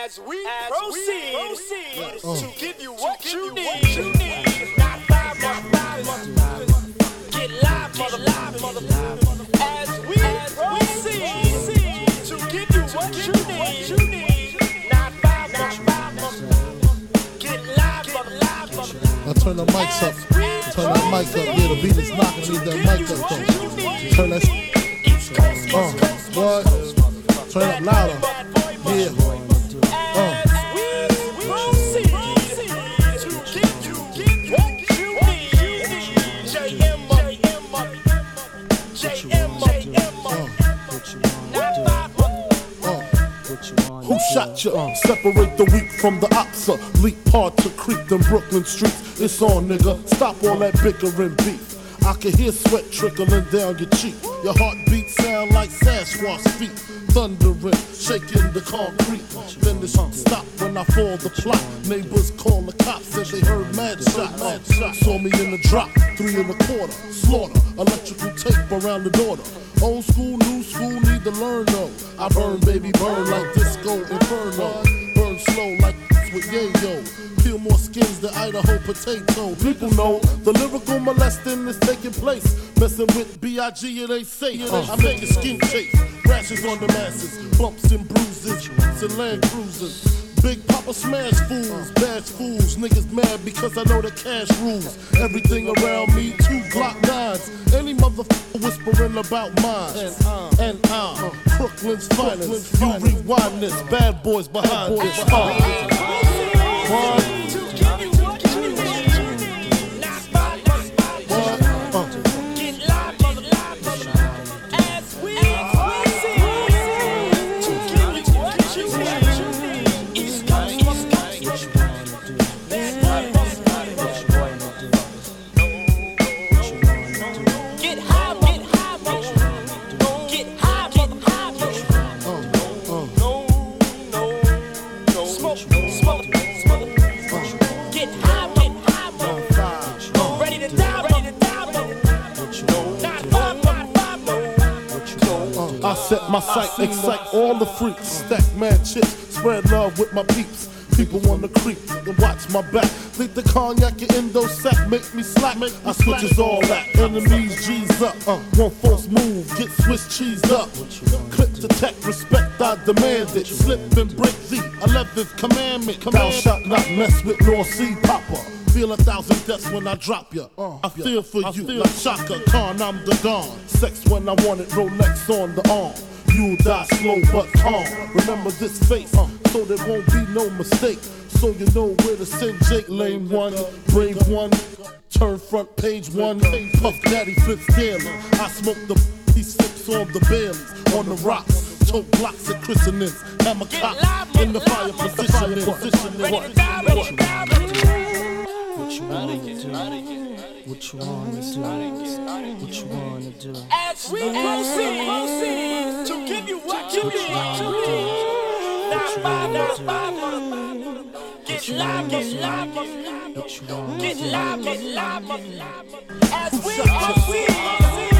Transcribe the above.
As we proceed to give you what you need. Not five, get live, mother. As we proceed to give you what you need. Not five, get live, mother. Now turn the mics up. Turn that mic up. Yeah, the beat is knocking. Need that mic up though. Turn that. What? Turn it up louder. Yeah. Who shot ya? Separate the weak from the opsa. Leap hard to creep them Brooklyn streets. It's on, nigga. Stop all that bickering beef. I can hear sweat trickling down your cheek. Your heartbeat sound like Sasquatch feet. Thundering, shaking the concrete. Then the shit stop when I fall the plot. Neighbors call the cops, said they heard mad shots. Saw me in the drop, 3 1/4. Slaughter, electrical tape around the daughter. Old school, new school, need to learn though. I burn, baby, burn like disco inferno. Burn slow like with yayo. Peel more skins than Idaho potato. People know the lyrical molesting is taking place. Messing with B.I.G. it ain't safe. I make your skin chafe. Rashes on the masses, bumps and bruises, and Land Cruisers. Big Papa smash fools, bash fools. Niggas mad because I know the cash rules. Everything around me, 2 Glock 9s. Any motherfucker whispering about mine. And I'm Brooklyn's finest. You rewind this, bad boys behind this. What? I set my sight, excite all the freaks. Stack mad chips, spread love with my peeps. People wanna creep and watch my back. Think the cognac and endo sack make me slack. I switches all that. Enemies G's up. One false move, get Swiss cheese up. Clip the tech, respect I demand it. Slip and break the 11th commandment. Thou shalt not mess with North Sea Papa. Feel 1,000 deaths when I drop ya. I feel for you like Shaka Khan, I'm the Don. Sex when I want it, Rolex on the arm. You'll die slow but calm. Remember this face, so there won't be no mistake. So you know where to send Jake. Lane 1, brave 1, turn front page 1. Puff Daddy flips daily. I smoke the he sips on the Baileys, on the rocks. Choke blocks and christenings. Hammer cops in the fire position. What you wanna do? What you wanna do? What you wanna do? As we proceed to give you what you need. Not five. Get live. Get live. As we proceed.